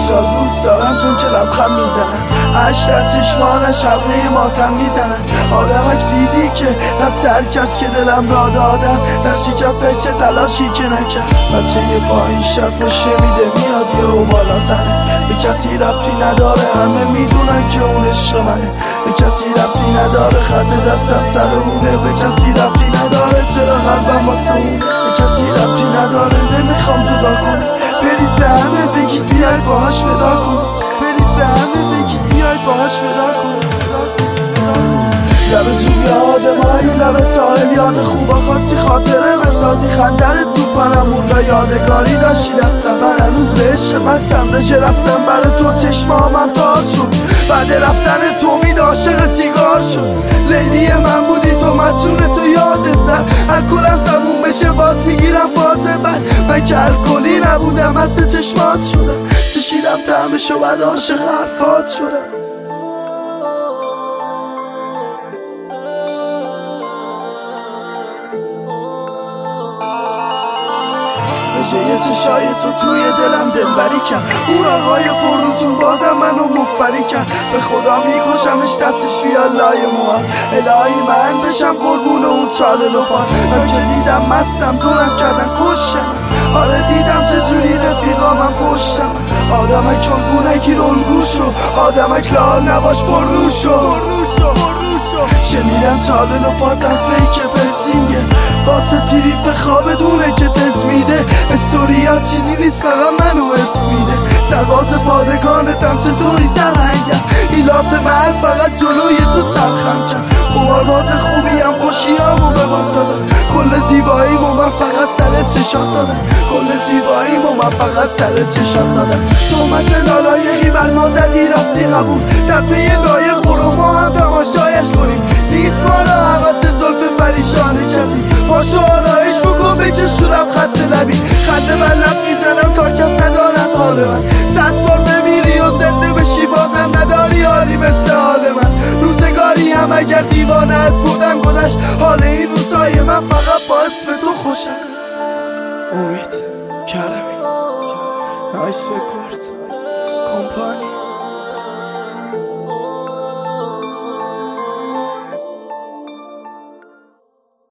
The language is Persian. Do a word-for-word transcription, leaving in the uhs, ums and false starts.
را دوست دارم چون که لبخند میزنن، عشق در چشمانش حلقه ماتم میزنن. آدمک دیدی که دست هر کس که دلم را دادم در شکستش چه تلاشی که نکرد. بچه یه پایین شرف شمیده میاد یه رو بالا زنه، به کسی ربطی نداره همه میدونن که اون عشق منه. به کسی ربطی نداره خط دستم سر اونه، به کسی ربطی نداره چرا قلبم واسه اونه. به کسی ربطی نداره نمیخوام جدا کنه، برید به همه بگید بیاید باهاش ودا کنید، برید به همه بگید بیاید باهاش ودا کنید. لب تو یاد مایی لب ساحل یاد خوبا خواستی خاطره بسازی، خنجر تو پرمون را یادگاری داشتی دستم. من هنوز به عشق بستم، رژه رفتم برای تو چشمامم تار شد، بعد رفتن تو مید عاشق سیگار شد. لیلی من بودی تو مجنون تو یادت نه، الکلم تموم بشه باز میگیرم فازه بد. من که الکلی نبودم از چشمات شدم، چشیدم طعمشو بعد عاشق حرفات شدم. یه چشای تو توی دلم دلبری کرد، اون آقای پرروتون بازم منو مفری کرد. به خدا میکشمش دستش بیا لای موها، الهی من بشم قربون اون چاله لپات. من که دیدم مستم دورم کردن کشم، آره دیدم چجوری رفیقا من پشتم. آدمک الگونکی رلگو شو، آدمک لال نباش پررو شو. شنیدم چاله لپاتم فیک پرسینگه، واسه تریپ به خواب دونه که دست میده. استوریات چیزی نیست فقط منو اسم میده، سرباز پادگانتم چطوری سرهنگم. ایلات من فقط جلوی تو سرخم کرد، خمارباز خوبیم خوشیامو به باد دادم. کل زیباییمو من فقط سر چشات دادم، کل زیباییمو من فقط سر چشات دادم. تومت نالایقی بر ما زدی رفتی قبول، در پی لایق برو ما هم تماشایش کنیم. نیست مالا حواس زلف پریشان کسی، پاشو آرایش بکن بکش شورم خط